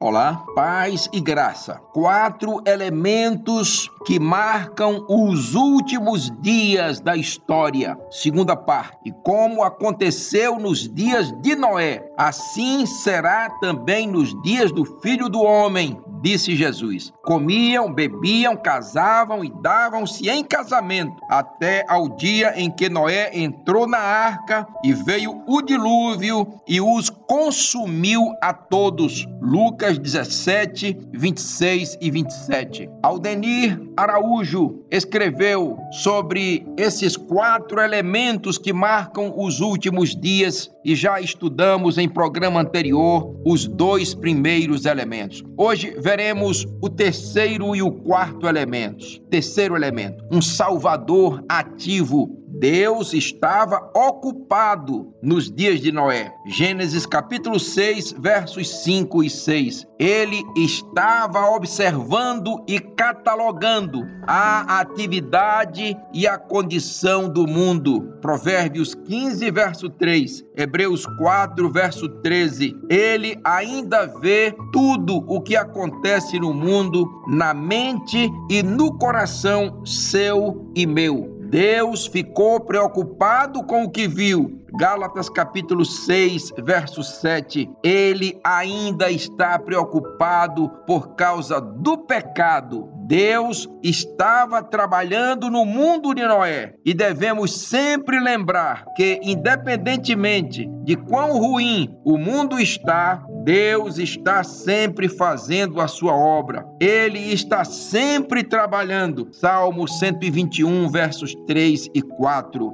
Olá, paz e graça. 4 elementos que marcam os últimos dias da história. Segunda parte. E como aconteceu nos dias de Noé, assim será também nos dias do Filho do Homem, disse Jesus. Comiam, bebiam, casavam e davam-se em casamento, até ao dia em que Noé entrou na arca e veio o dilúvio e os consumiu a todos. Lucas 17, 26 e 27. Aldenir Araújo escreveu sobre esses 4 elementos que marcam os últimos dias e já estudamos em programa anterior os 2 primeiros elementos. Hoje veremos o terceiro e o quarto elementos. Terceiro elemento, um Salvador ativo. Deus estava ocupado nos dias de Noé. Gênesis capítulo 6, versos 5 e 6. Ele estava observando e catalogando a atividade e a condição do mundo. Provérbios 15, verso 3. Hebreus 4, verso 13. Ele ainda vê tudo o que acontece no mundo, na mente e no coração seu e meu. Deus ficou preocupado com o que viu. Gálatas capítulo 6, verso 7. Ele ainda está preocupado por causa do pecado. Deus estava trabalhando no mundo de Noé e devemos sempre lembrar que, independentemente de quão ruim o mundo está, Deus está sempre fazendo a sua obra. Ele está sempre trabalhando. Salmo 121, versos 3 e 4.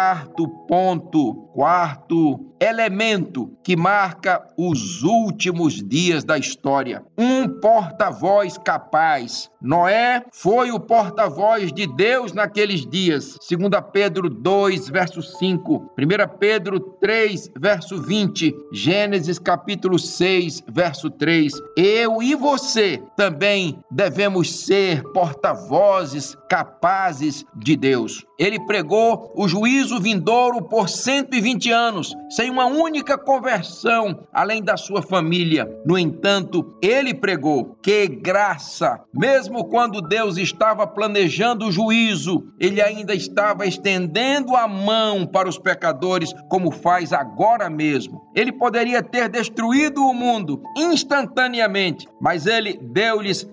Quarto elemento que marca os últimos dias da história. Um porta-voz capaz. Noé foi o porta-voz de Deus naqueles dias. 2 Pedro 2, verso 5. 1 Pedro 3, verso 20. Gênesis capítulo 6, verso 3. Eu e você também devemos ser porta-vozes capazes de Deus. Ele pregou o juízo vindouro por 120 anos, sem uma única conversão, além da sua família. No entanto, ele pregou que graça, mesmo quando Deus estava planejando o juízo, ele ainda estava estendendo a mão para os pecadores, como faz agora mesmo. Ele poderia ter destruído o mundo instantaneamente, mas ele deu-lhes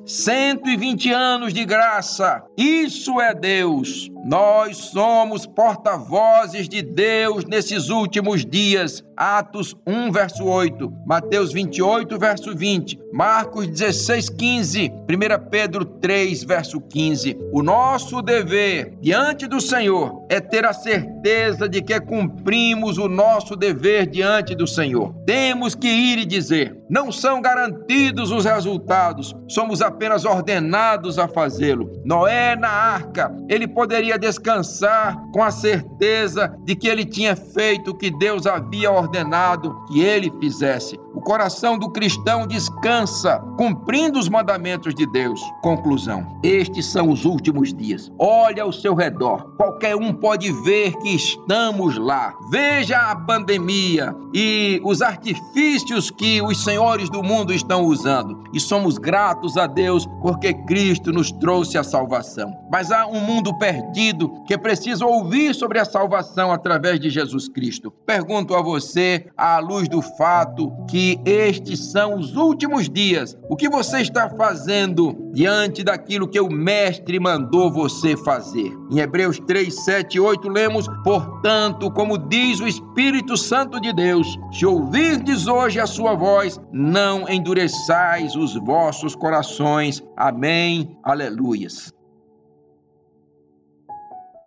120 anos de graça. Isso é Deus. Nós somos porta-vozes de Deus nesses últimos dias. Atos 1, verso 8, Mateus 28, verso 20, Marcos 16, 15, 1 Pedro 3, verso 15. O nosso dever diante do Senhor é ter a certeza de que cumprimos o nosso dever diante do Senhor. Temos que ir e dizer: não são garantidos os resultados, somos apenas ordenados a fazê-lo. Noé na arca, ele poderia descansar com a certeza de que ele tinha feito o que Deus havia ordenado que ele fizesse. O coração do cristão descansa cumprindo os mandamentos de Deus. Conclusão: estes são os últimos dias. Olha ao seu redor. Qualquer um pode ver que estamos lá. Veja a pandemia e os artifícios que os senhores do mundo estão usando. E somos gratos a Deus porque Cristo nos trouxe a salvação. Mas há um mundo perdido que precisa ouvir sobre a salvação através de Jesus Cristo. Pergunto a você, à luz do fato que estes são os últimos dias, o que você está fazendo diante daquilo que o Mestre mandou você fazer? Em Hebreus 3, 7 e 8 lemos: portanto, como diz o Espírito Santo de Deus, se ouvirdes hoje a sua voz, não endureçais os vossos corações. Amém. Aleluias.